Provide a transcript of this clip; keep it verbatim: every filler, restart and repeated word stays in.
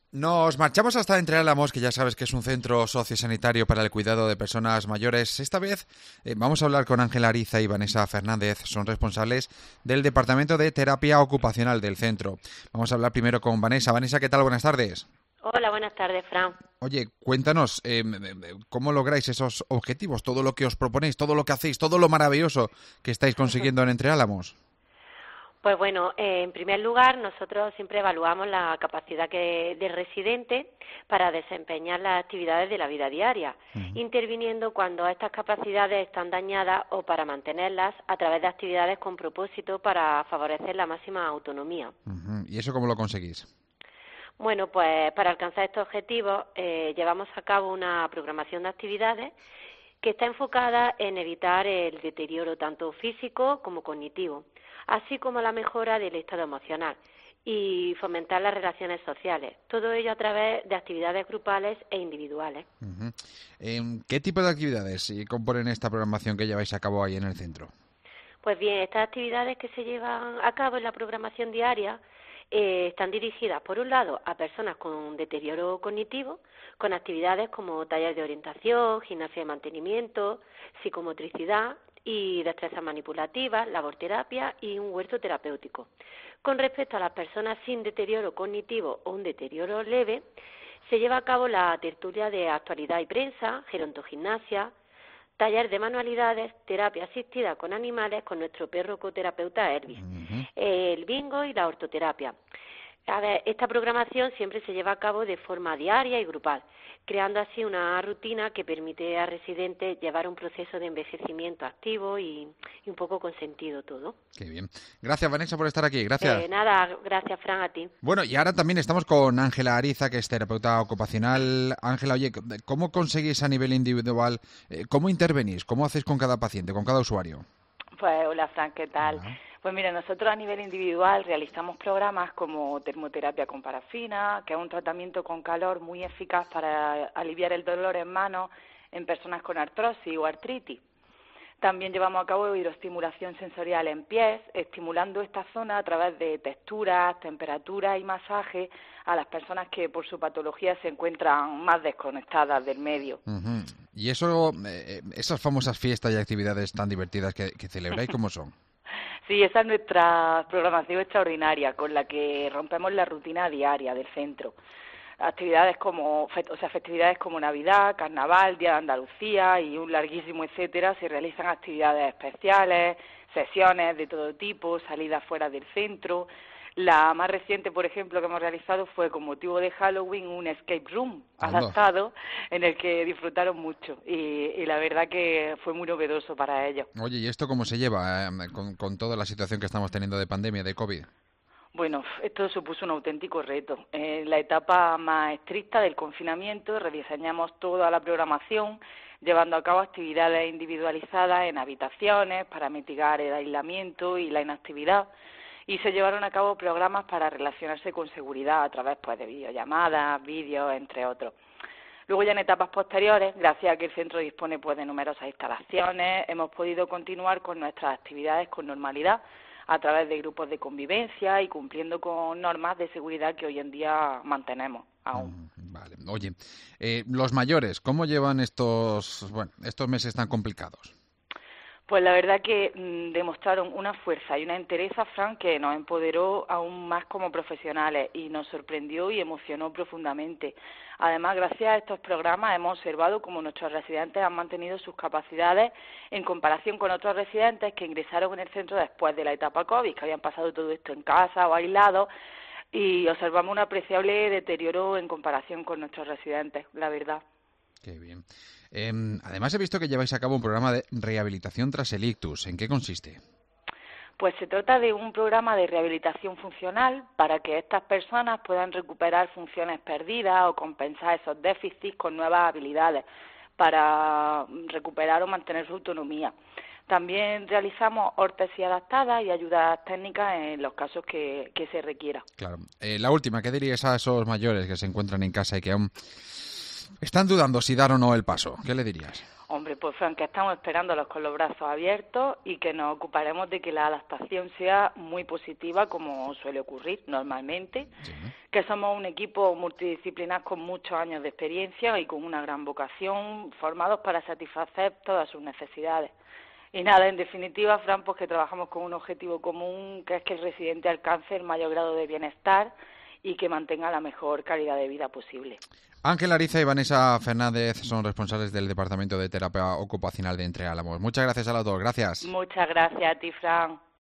Nos marchamos hasta Entre Álamos, que ya sabes que es un centro sociosanitario para el cuidado de personas mayores. Esta vez eh, vamos a hablar con Ángela Ariza y Vanessa Fernández, son responsables del Departamento de Terapia Ocupacional del centro. Vamos a hablar primero con Vanessa. Vanessa, ¿qué tal? Buenas tardes. Hola, buenas tardes, Fran. Oye, cuéntanos, eh, ¿cómo lográis esos objetivos? Todo lo que os proponéis, todo lo que hacéis, todo lo maravilloso que estáis consiguiendo en Entre Álamos. Pues bueno, eh, en primer lugar, nosotros siempre evaluamos la capacidad que, del residente para desempeñar las actividades de la vida diaria, uh-huh. interviniendo cuando estas capacidades están dañadas o para mantenerlas a través de actividades con propósito para favorecer la máxima autonomía. Uh-huh. ¿Y eso cómo lo conseguís? Bueno, pues para alcanzar estos objetivos eh, llevamos a cabo una programación de actividades que está enfocada en evitar el deterioro tanto físico como cognitivo, así como la mejora del estado emocional y fomentar las relaciones sociales. Todo ello a través de actividades grupales e individuales. Uh-huh. Eh, ¿Qué tipo de actividades componen esta programación que lleváis a cabo ahí en el centro? Pues bien, estas actividades que se llevan a cabo en la programación diaria eh, están dirigidas, por un lado, a personas con deterioro cognitivo, con actividades como talleres de orientación, gimnasia de mantenimiento, psicomotricidad y destrezas manipulativas, laborterapia y un huerto terapéutico. Con respecto a las personas sin deterioro cognitivo o un deterioro leve, se lleva a cabo la tertulia de actualidad y prensa, gerontogimnasia, taller de manualidades, terapia asistida con animales con nuestro perro coterapeuta Elvis, uh-huh. el bingo y la ortoterapia. A ver, esta programación siempre se lleva a cabo de forma diaria y grupal, creando así una rutina que permite a residentes llevar un proceso de envejecimiento activo y, y un poco con sentido todo. Qué bien. Gracias, Vanessa, por estar aquí. Gracias. Eh, nada, gracias, Fran, a ti. Bueno, y ahora también estamos con Ángela Ariza, que es terapeuta ocupacional. Ángela, oye, ¿cómo conseguís a nivel individual, eh, cómo intervenís, cómo hacéis con cada paciente, con cada usuario? Pues hola, Fran, ¿qué tal? Hola. Pues mira, nosotros a nivel individual realizamos programas como termoterapia con parafina, que es un tratamiento con calor muy eficaz para aliviar el dolor en manos en personas con artrosis o artritis. También llevamos a cabo hidroestimulación sensorial en pies, estimulando esta zona a través de texturas, temperaturas y masajes a las personas que por su patología se encuentran más desconectadas del medio. Uh-huh. Y eso, eh, esas famosas fiestas y actividades tan divertidas que, que celebráis, ¿cómo son? Sí, esa es nuestra programación extraordinaria con la que rompemos la rutina diaria del centro. Actividades como, o sea, festividades como Navidad, Carnaval, Día de Andalucía y un larguísimo etcétera, se realizan actividades especiales, sesiones de todo tipo, salidas fuera del centro. La más reciente, por ejemplo, que hemos realizado fue con motivo de Halloween un escape room adaptado en el que disfrutaron mucho y, y la verdad que fue muy novedoso para ellos. Oye, ¿y esto cómo se lleva eh, con, con toda la situación que estamos teniendo de pandemia, de COVID? Bueno, esto supuso un auténtico reto. En la etapa más estricta del confinamiento rediseñamos toda la programación, llevando a cabo actividades individualizadas en habitaciones para mitigar el aislamiento y la inactividad. Y se llevaron a cabo programas para relacionarse con seguridad a través pues, de videollamadas, vídeos, entre otros. Luego ya en etapas posteriores, gracias a que el centro dispone pues, de numerosas instalaciones, hemos podido continuar con nuestras actividades con normalidad a través de grupos de convivencia y cumpliendo con normas de seguridad que hoy en día mantenemos aún. Mm, vale. Oye, eh, los mayores, ¿cómo llevan estos, bueno, estos meses tan complicados? Pues la verdad que mmm, demostraron una fuerza y una entereza, Fran, que nos empoderó aún más como profesionales y nos sorprendió y emocionó profundamente. Además, gracias a estos programas hemos observado cómo nuestros residentes han mantenido sus capacidades en comparación con otros residentes que ingresaron en el centro después de la etapa COVID, que habían pasado todo esto en casa o aislados, y observamos un apreciable deterioro en comparación con nuestros residentes, la verdad. Qué bien. Eh, además he visto que lleváis a cabo un programa de rehabilitación tras el ictus. ¿En qué consiste? Pues se trata de un programa de rehabilitación funcional para que estas personas puedan recuperar funciones perdidas o compensar esos déficits con nuevas habilidades para recuperar o mantener su autonomía. También realizamos órtesis adaptadas y ayudas técnicas en los casos que, que se requiera. Claro. Eh, la última, ¿qué dirías a esos mayores que se encuentran en casa y que aún están dudando si dar o no el paso? ¿Qué le dirías? Hombre, pues Fran, que estamos esperándolos con los brazos abiertos y que nos ocuparemos de que la adaptación sea muy positiva, como suele ocurrir normalmente, sí, ¿no? Que somos un equipo multidisciplinar con muchos años de experiencia y con una gran vocación, formados para satisfacer todas sus necesidades. Y nada, en definitiva, Fran, pues que trabajamos con un objetivo común, que es que el residente alcance el mayor grado de bienestar y que mantenga la mejor calidad de vida posible. Ángel Ariza y Vanessa Fernández son responsables del Departamento de Terapia Ocupacional de Entre Álamos. Muchas gracias a los dos, gracias. Muchas gracias a ti, Fran.